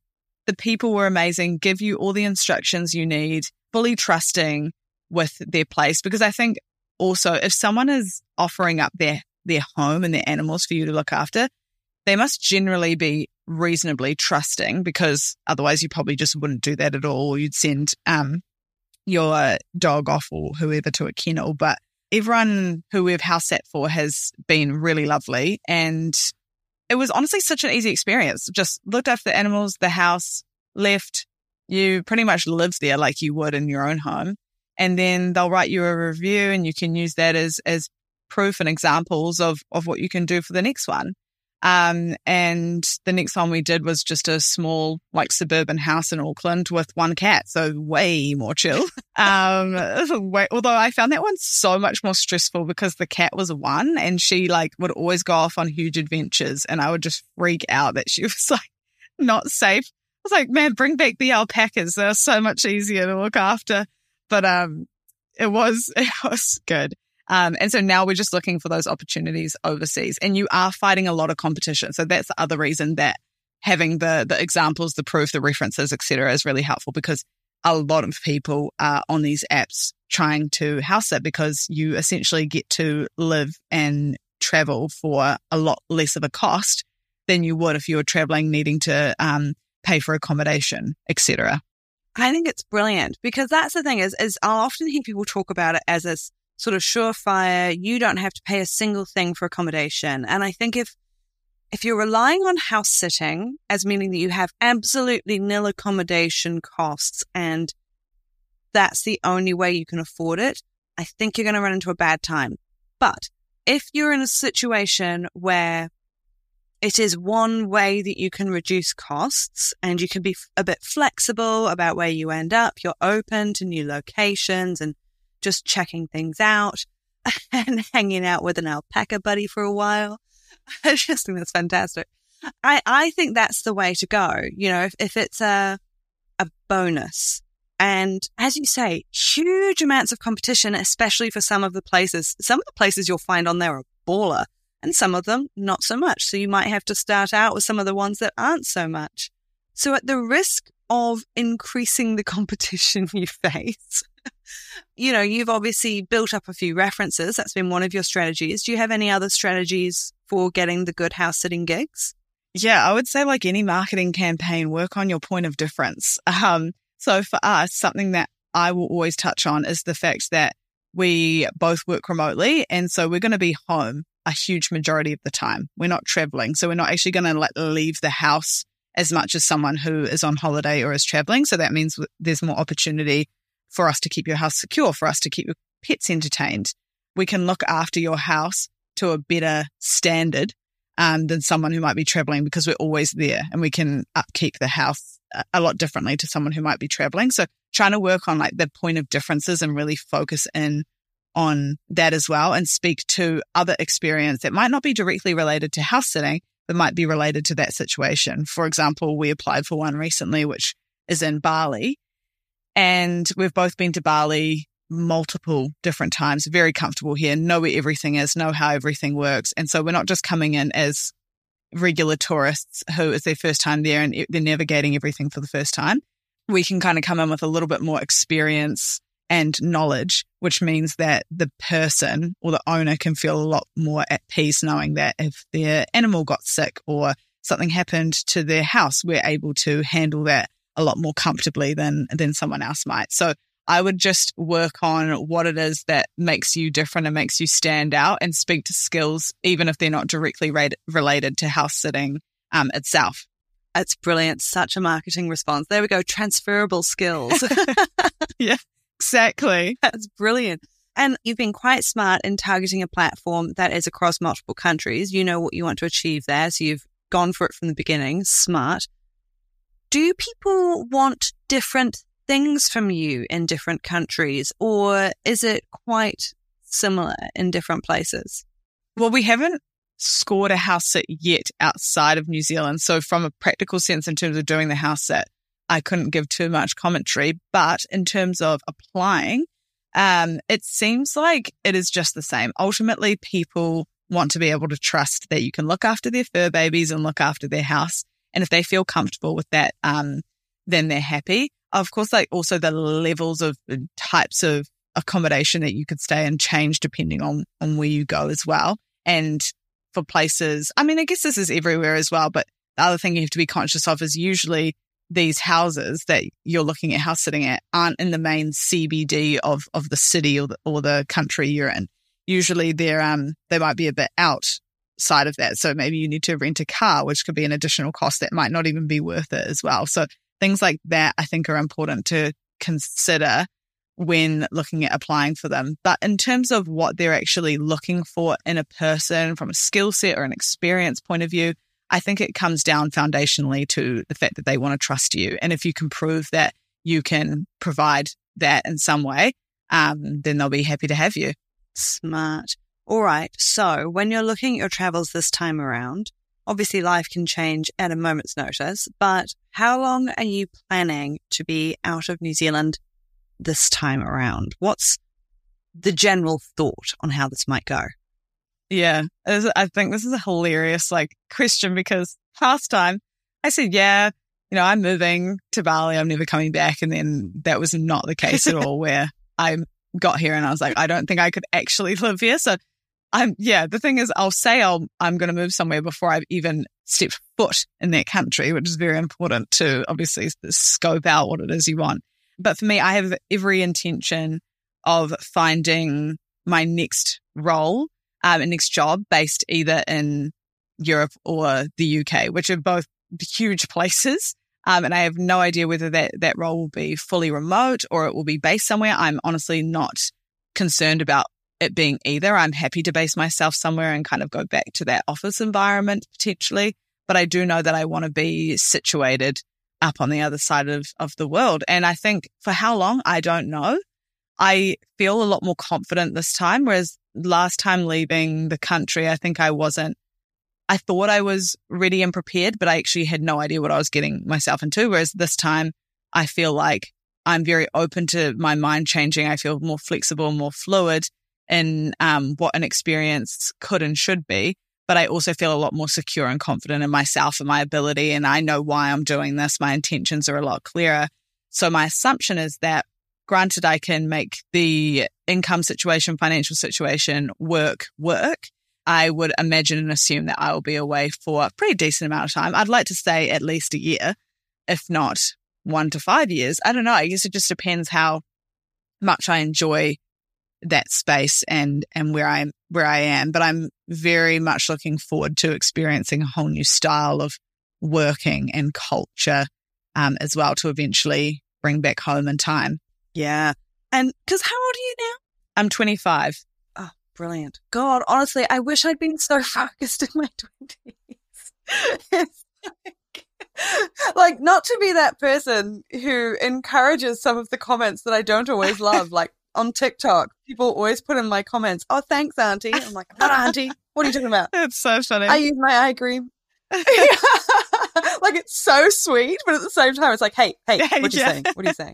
The people were amazing, give you all the instructions you need, fully trusting with their place. Because I think also if someone is offering up their, their home and their animals for you to look after, they must generally be reasonably trusting, because otherwise you probably just wouldn't do that at all. Or you'd send um, your dog off or whoever to a kennel. But everyone who we've house sat for has been really lovely. And it was honestly such an easy experience. Just looked after the animals, the house, left. You pretty much live there like you would in your own home. And then they'll write you a review and you can use that as as proof and examples of, of what you can do for the next one. Um, and the next one we did was just a small, like, suburban house in Auckland with one cat. So way more chill. um, way, although I found that one so much more stressful because the cat was one and she, like, would always go off on huge adventures and I would just freak out that she was, like, not safe. I was like, man, bring back the alpacas. They're so much easier to look after. But, um, it was, it was good. Um, and so now we're just looking for those opportunities overseas, and you are fighting a lot of competition. So that's the other reason that having the the examples, the proof, the references, et cetera, is really helpful, because a lot of people are on these apps trying to house sit because you essentially get to live and travel for a lot less of a cost than you would if you were traveling, needing to um, pay for accommodation, et cetera. I think it's brilliant, because that's the thing is, is I'll often hear people talk about it as a sort of surefire, you don't have to pay a single thing for accommodation. And I think if if you're relying on house sitting as meaning that you have absolutely nil accommodation costs and that's the only way you can afford it, I think you're going to run into a bad time. But if you're in a situation where it is one way that you can reduce costs and you can be a bit flexible about where you end up, you're open to new locations and just checking things out and hanging out with an alpaca buddy for a while. I just think that's fantastic. I, I think that's the way to go. You know, if, if it's a, a bonus. And as you say, huge amounts of competition, especially for some of the places. Some of the places you'll find on there are baller and some of them not so much. So you might have to start out with some of the ones that aren't so much. So at the risk of increasing the competition you face, you know, you've obviously built up a few references. That's been one of your strategies. Do you have any other strategies for getting the good house sitting gigs? Yeah, I would say, like any marketing campaign, work on your point of difference. Um, so for us, something that I will always touch on is the fact that we both work remotely. And so we're going to be home a huge majority of the time. We're not traveling. So we're not actually going to like leave the house as much as someone who is on holiday or is traveling. So that means there's more opportunity for us to keep your house secure, for us to keep your pets entertained. We can look after your house to a better standard um, than someone who might be traveling, because we're always there and we can upkeep the house a lot differently to someone who might be traveling. So trying to work on like the point of differences and really focus in on that as well, and speak to other experience that might not be directly related to house sitting, but might be related to that situation. For example, we applied for one recently, which is in Bali. And we've both been to Bali multiple different times, very comfortable here, know where everything is, know how everything works. And so we're not just coming in as regular tourists who it's their first time there and they're navigating everything for the first time. We can kind of come in with a little bit more experience and knowledge, which means that the person or the owner can feel a lot more at peace knowing that if their animal got sick or something happened to their house, we're able to handle that a lot more comfortably than than someone else might. So I would just work on what it is that makes you different and makes you stand out, and speak to skills, even if they're not directly ra- related to house sitting um, itself. That's brilliant. Such a marketing response. There we go. Transferable skills. Yeah, exactly. That's brilliant. And you've been quite smart in targeting a platform that is across multiple countries. You know what you want to achieve there. So you've gone for it from the beginning. Smart. Do people want different things from you in different countries, or is it quite similar in different places? Well, we haven't scored a house sit yet outside of New Zealand. So from a practical sense, in terms of doing the house sit, I couldn't give too much commentary. But in terms of applying, um, it seems like it is just the same. Ultimately, people want to be able to trust that you can look after their fur babies and look after their house. And if they feel comfortable with that, um, then they're happy. Of course, like also the levels of types of accommodation that you could stay in change depending on, on where you go as well. And for places, I mean, I guess this is everywhere as well, but the other thing you have to be conscious of is usually these houses that you're looking at house sitting at aren't in the main C B D of, of the city or the, or the country you're in. Usually they're, um, they might be a bit outside of that. So maybe you need to rent a car, which could be an additional cost that might not even be worth it as well. So things like that, I think, are important to consider when looking at applying for them. But in terms of what they're actually looking for in a person from a skill set or an experience point of view, I think it comes down foundationally to the fact that they want to trust you. And if you can prove that you can provide that in some way, um, then they'll be happy to have you. Smart. All right. So when you're looking at your travels this time around, obviously life can change at a moment's notice, but how long are you planning to be out of New Zealand this time around? What's the general thought on how this might go? Yeah, I think this is a hilarious like question because last time I said, yeah, you know, I'm moving to Bali, I'm never coming back. And then that was not the case at all where I got here and I was like, I don't think I could actually live here. So I'm, yeah, the thing is I'll say I'll, I'm going to move somewhere before I've even stepped foot in that country, which is very important to obviously scope out what it is you want. But for me, I have every intention of finding my next role, um, and next job based either in Europe or the U K, which are both huge places. Um, and I have no idea whether that, that role will be fully remote or it will be based somewhere. I'm honestly not concerned about it being either. I'm happy to base myself somewhere and kind of go back to that office environment potentially. But I do know that I want to be situated up on the other side of, of the world. And I think for how long, I don't know. I feel a lot more confident this time, whereas last time leaving the country, I think I wasn't, I thought I was ready and prepared, but I actually had no idea what I was getting myself into. Whereas this time, I feel like I'm very open to my mind changing. I feel more flexible, more fluid in um, what an experience could and should be. But I also feel a lot more secure and confident in myself and my ability. And I know why I'm doing this. My intentions are a lot clearer. So my assumption is that granted, I can make the income situation, financial situation work, work. I would imagine and assume that I will be away for a pretty decent amount of time. I'd like to stay at least a year, if not one to five years. I don't know. I guess it just depends how much I enjoy that space and, and where I'm, where I am. But I'm very much looking forward to experiencing a whole new style of working and culture, um, as well to eventually bring back home in time. Yeah. And because how old are you now? I'm twenty-five. Oh, brilliant. God, honestly, I wish I'd been so focused in my twenties. It's like, like, not to be that person who encourages some of the comments that I don't always love, like on TikTok, people always put in my comments, oh, thanks, Auntie. I'm like, I'm not Auntie. What are you talking about? It's so funny. I use my eye cream. Like, it's so sweet, but at the same time, it's like, hey, hey, what are you Yeah. saying? What are you saying?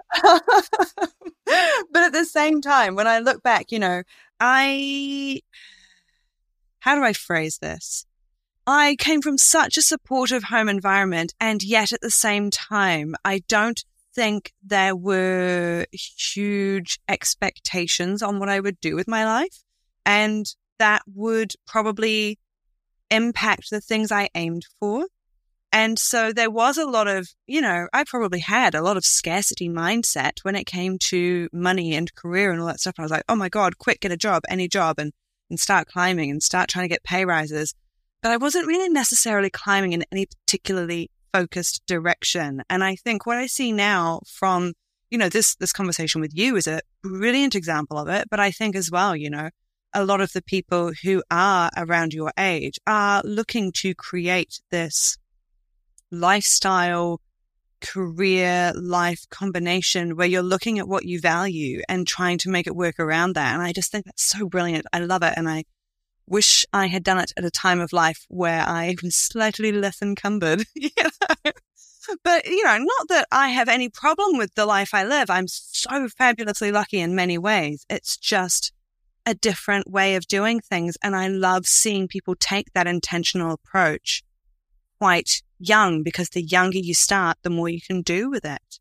But at the same time, when I look back, you know, I, how do I phrase this? I came from such a supportive home environment, and yet at the same time, I don't think there were huge expectations on what I would do with my life. And that would probably impact the things I aimed for. And so there was a lot of, you know, I probably had a lot of scarcity mindset when it came to money and career and all that stuff. I was like, oh my God, quick, get a job, any job, and, and start climbing and start trying to get pay rises. But I wasn't really necessarily climbing in any particularly focused direction. And I think what I see now from, you know, this, this conversation with you is a brilliant example of it. But I think as well, you know, a lot of the people who are around your age are looking to create this lifestyle, career, life combination where you're looking at what you value and trying to make it work around that. And I just think that's so brilliant. I love it. And I wish I had done it at a time of life where I was slightly less encumbered. You know? But, you know, not that I have any problem with the life I live. I'm so fabulously lucky in many ways. It's just a different way of doing things. And I love seeing people take that intentional approach quite young, because the younger you start, the more you can do with it.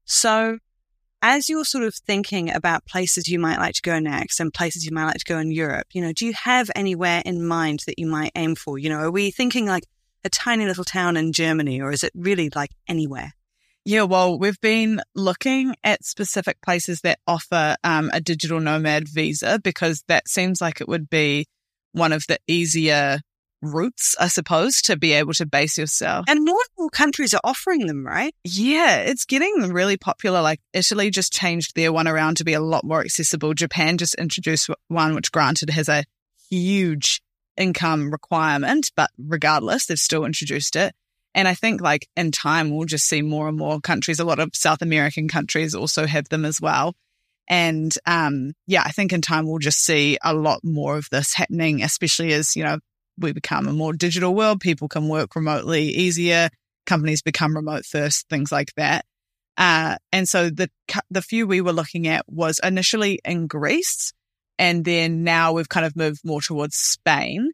So as you're sort of thinking about places you might like to go next and places you might like to go in Europe, you know, do you have anywhere in mind that you might aim for? You know, are we thinking like a tiny little town in Germany, or is it really like anywhere? Yeah, well, we've been looking at specific places that offer um, a digital nomad visa, because that seems like it would be one of the easier routes, I suppose, to be able to base yourself. And more and more countries are offering them, right? Yeah, it's getting really popular. Like Italy just changed their one around to be a lot more accessible. Japan just introduced one, which granted has a huge income requirement, but regardless, they've still introduced it. And I think like in time, we'll just see more and more countries. A lot of South American countries also have them as well. And um, yeah, I think in time we'll just see a lot more of this happening, especially as, you know, we become a more digital world. People can work remotely easier. Companies become remote first, things like that. Uh, and so the the few we were looking at was initially in Greece, and then now we've kind of moved more towards Spain.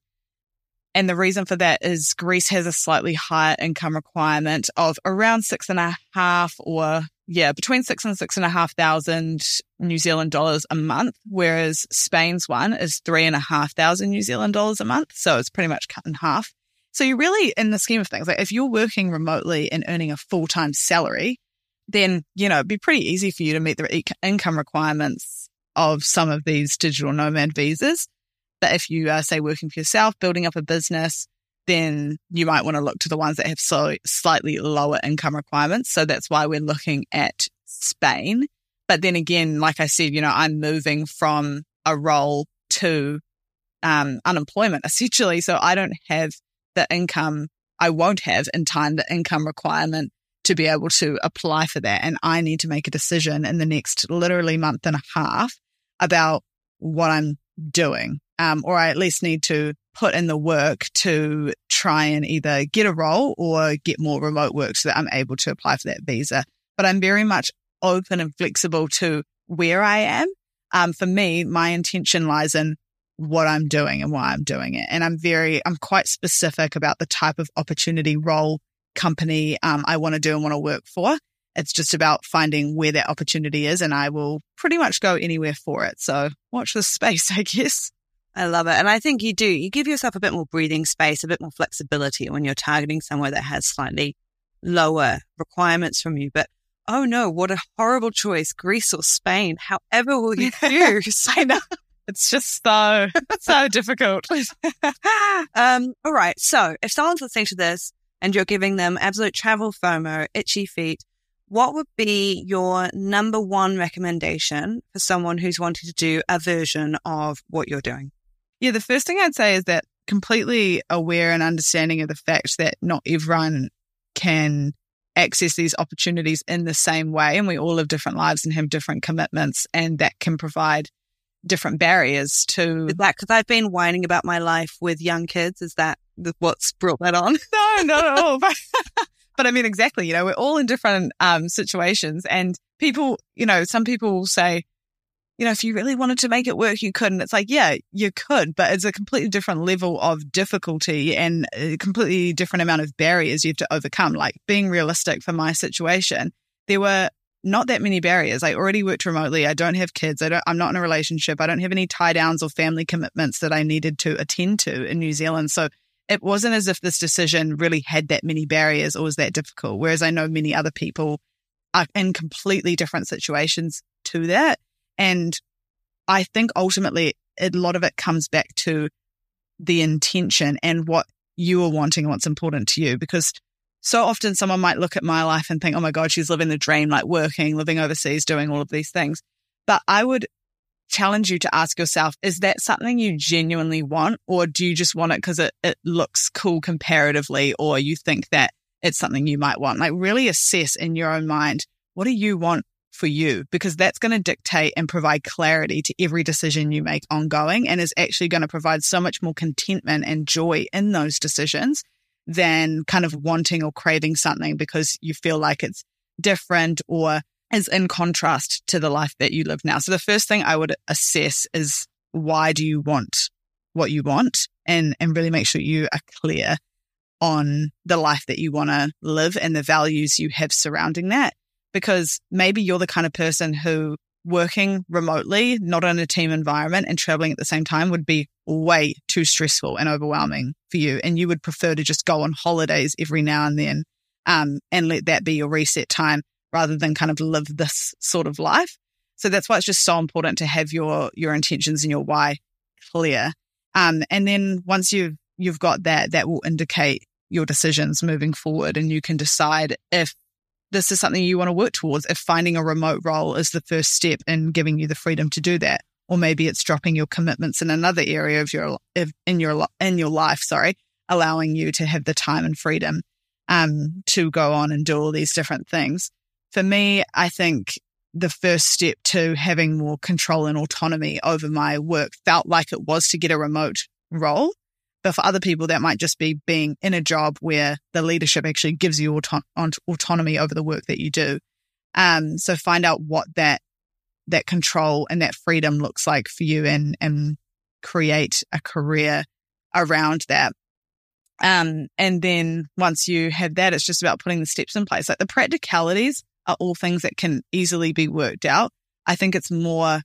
And the reason for that is Greece has a slightly higher income requirement of around six and a half or, yeah, between six and six and a half thousand New Zealand dollars a month, whereas Spain's one is three and a half thousand New Zealand dollars a month. So it's pretty much cut in half. So you really, in the scheme of things, like if you're working remotely and earning a full-time salary, then, you know, it'd be pretty easy for you to meet the e- income requirements of some of these digital nomad visas. But if you are, say, working for yourself, building up a business, then you might want to look to the ones that have so slightly lower income requirements. So that's why we're looking at Spain. But then again, like I said, you know, I'm moving from a role to um, unemployment, essentially. So I don't have the income, I won't have in time the income requirement to be able to apply for that. And I need to make a decision in the next literally month and a half about what I'm doing. Um, or I at least need to put in the work to try and either get a role or get more remote work so that I'm able to apply for that visa. But I'm very much open and flexible to where I am. Um, for me, my intention lies in what I'm doing and why I'm doing it. And I'm very, I'm quite specific about the type of opportunity, role, company um, I want to do and want to work for. It's just about finding where that opportunity is, and I will pretty much go anywhere for it. So watch this space, I guess. I love it. And I think you do. You give yourself a bit more breathing space, a bit more flexibility when you're targeting somewhere that has slightly lower requirements from you. But oh no, what a horrible choice, Greece or Spain. However will you choose? I know. It's just so, so difficult. um, all right. So if someone's listening to this and you're giving them absolute travel FOMO, itchy feet, what would be your number one recommendation for someone who's wanting to do a version of what you're doing? Yeah, the first thing I'd say is that completely aware and understanding of the fact that not everyone can access these opportunities in the same way. And we all live different lives and have different commitments, and that can provide different barriers to Is that because I've been whining about my life with young kids? Is that what's brought that on? No, not at all. But, but I mean, exactly, you know, we're all in different um, situations, and people, you know, some people will say, you know, if you really wanted to make it work, you could. And it's like, yeah, you could, but it's a completely different level of difficulty and a completely different amount of barriers you have to overcome. Like being realistic for my situation, there were not that many barriers. I already worked remotely. I don't have kids. I don't, I'm not in a relationship. I don't have any tie downs or family commitments that I needed to attend to in New Zealand. So it wasn't as if this decision really had that many barriers or was that difficult. Whereas I know many other people are in completely different situations to that. And I think ultimately a lot of it comes back to the intention and what you are wanting and what's important to you. Because so often someone might look at my life and think, oh my God, she's living the dream, like working, living overseas, doing all of these things. But I would challenge you to ask yourself, is that something you genuinely want, or do you just want it because it, it looks cool comparatively, or you think that it's something you might want? Like really assess in your own mind, what do you want for you? Because that's going to dictate and provide clarity to every decision you make ongoing, and is actually going to provide so much more contentment and joy in those decisions than kind of wanting or craving something because you feel like it's different or is in contrast to the life that you live now. So the first thing I would assess is, why do you want what you want? And, and really make sure you are clear on the life that you want to live and the values you have surrounding that. Because maybe you're the kind of person who working remotely, not in a team environment and traveling at the same time would be way too stressful and overwhelming for you. And you would prefer to just go on holidays every now and then um, and let that be your reset time rather than kind of live this sort of life. So that's why it's just so important to have your your intentions and your why clear. Um, and then once you've you've got that, that will indicate your decisions moving forward, and you can decide if this is something you want to work towards, if finding a remote role is the first step in giving you the freedom to do that, or maybe it's dropping your commitments in another area of your in your in your life, sorry, allowing you to have the time and freedom um, to go on and do all these different things. For me, I think the first step to having more control and autonomy over my work felt like it was to get a remote role. But for other people, that might just be being in a job where the leadership actually gives you auto- autonomy over the work that you do. Um, so find out what that that control and that freedom looks like for you, and and create a career around that. Um, and then once you have that, it's just about putting the steps in place. Like the practicalities are all things that can easily be worked out. I think it's more,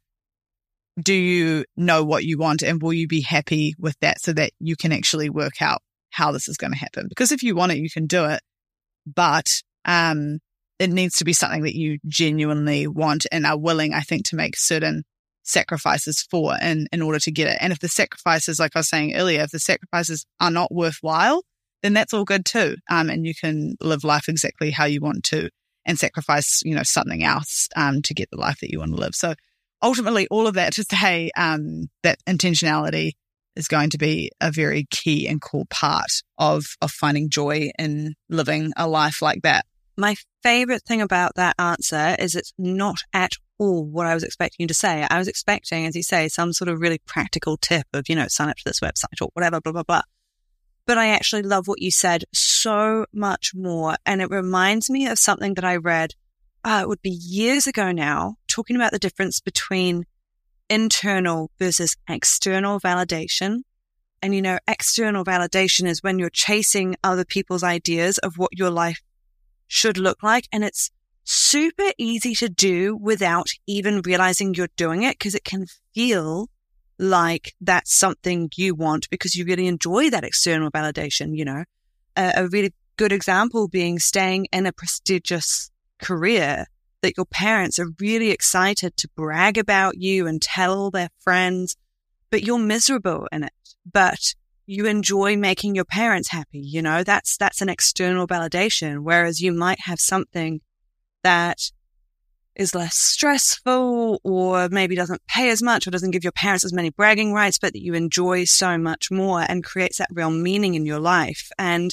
do you know what you want, and will you be happy with that so that you can actually work out how this is going to happen? Because if you want it, you can do it, but um, it needs to be something that you genuinely want and are willing, I think, to make certain sacrifices for in, in order to get it. And if the sacrifices, like I was saying earlier, if the sacrifices are not worthwhile, then that's all good too. Um, and you can live life exactly how you want to and sacrifice, you know, something else um, to get the life that you want to live. So ultimately, all of that to say um, that intentionality is going to be a very key and core part of, of finding joy in living a life like that. My favorite thing about that answer is it's not at all what I was expecting you to say. I was expecting, as you say, some sort of really practical tip of, you know, sign up to this website or whatever, blah, blah, blah. But I actually love what you said so much more. And it reminds me of something that I read, uh, it would be years ago now, talking about the difference between internal versus external validation. And, you know, external validation is when you're chasing other people's ideas of what your life should look like. And it's super easy to do without even realizing you're doing it, because it can feel like that's something you want because you really enjoy that external validation. You know, a, a really good example being staying in a prestigious career that your parents are really excited to brag about you and tell their friends, but you're miserable in it, but you enjoy making your parents happy. You know, that's, that's an external validation. Whereas you might have something that is less stressful, or maybe doesn't pay as much, or doesn't give your parents as many bragging rights, but that you enjoy so much more and creates that real meaning in your life. And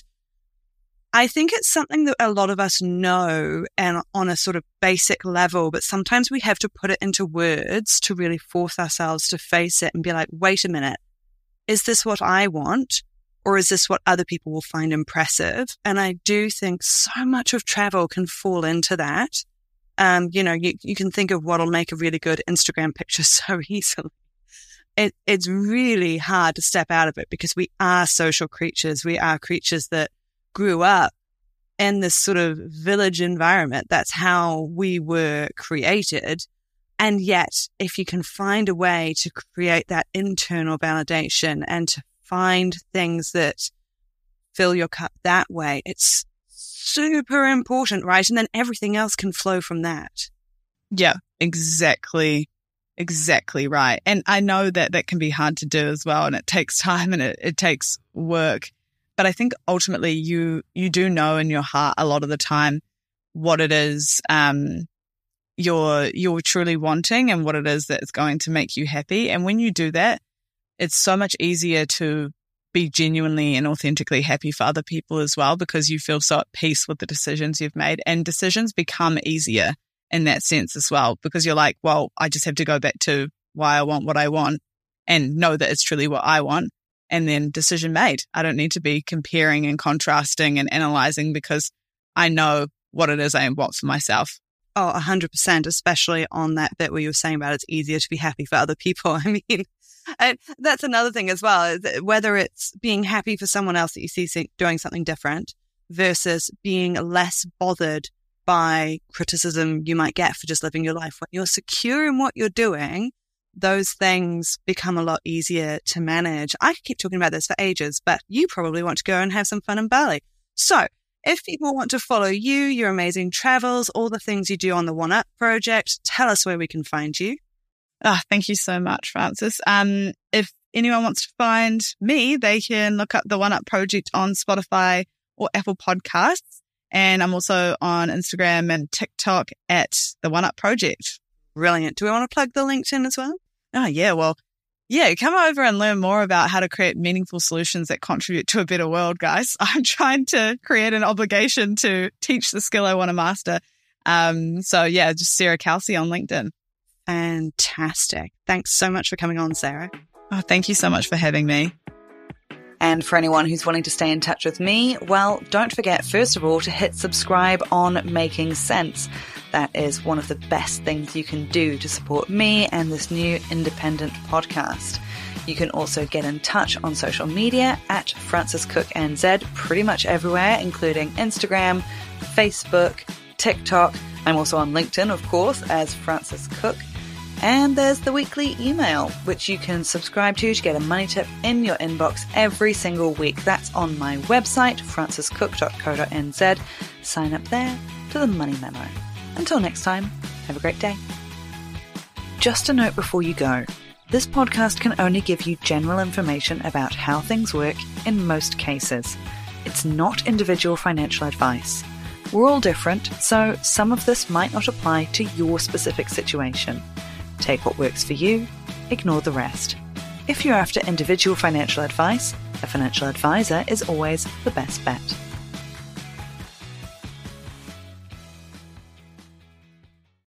I think it's something that a lot of us know and on a sort of basic level, but sometimes we have to put it into words to really force ourselves to face it and be like, wait a minute, is this what I want? Or is this what other people will find impressive? And I do think so much of travel can fall into that. Um, you know, you, you can think of what'll make a really good Instagram picture so easily. It, it's really hard to step out of it because we are social creatures. We are creatures that grew up in this sort of village environment. That's how we were created. And yet, if you can find a way to create that internal validation and to find things that fill your cup that way, it's super important, right? And then everything else can flow from that. Yeah, exactly. Exactly right. And I know that that can be hard to do as well. And it takes time and it, it takes work. But I think ultimately you you do know in your heart a lot of the time what it is um, you're you're truly wanting and what it is that's going to make you happy. And when you do that, it's so much easier to be genuinely and authentically happy for other people as well, because you feel so at peace with the decisions you've made, and decisions become easier in that sense as well, because you're like, well, I just have to go back to why I want what I want and know that it's truly what I want. And then decision made. I don't need to be comparing and contrasting and analyzing because I know what it is I want for myself. Oh, one hundred percent, especially on that bit where you were saying about it's easier to be happy for other people. I mean, And that's another thing as well, is that whether it's being happy for someone else that you see doing something different versus being less bothered by criticism you might get for just living your life. When you're secure in what you're doing, those things become a lot easier to manage. I could keep talking about this for ages, but you probably want to go and have some fun in Bali. So if people want to follow you, your amazing travels, all the things you do on the One Up project, tell us where we can find you. Oh, thank you so much, Frances. Um, if anyone wants to find me, they can look up the One Up project on Spotify or Apple Podcasts. And I'm also on Instagram and TikTok at the One Up project. Brilliant. Do we want to plug the LinkedIn as well? Oh, yeah. Well, yeah, come over and learn more about how to create meaningful solutions that contribute to a better world, guys. I'm trying to create an obligation to teach the skill I want to master. Um, so, yeah, just Sarah Kelsey on LinkedIn. Fantastic. Thanks so much for coming on, Sarah. Oh, thank you so much for having me. And for anyone who's wanting to stay in touch with me, well, don't forget, first of all, to hit subscribe on Making Sense. That is one of the best things you can do to support me and this new independent podcast. You can also get in touch on social media at Frances Cook N Z, pretty much everywhere, including Instagram, Facebook, TikTok. I'm also on LinkedIn, of course, as Frances Cook. And there's the weekly email, which you can subscribe to to get a money tip in your inbox every single week. That's on my website, frances cook dot co dot n z. Sign up there to the money memo. Until next time, have a great day. Just a note before you go. This podcast can only give you general information about how things work in most cases. It's not individual financial advice. We're all different, so some of this might not apply to your specific situation. Take what works for you, ignore the rest. If you're after individual financial advice, a financial advisor is always the best bet.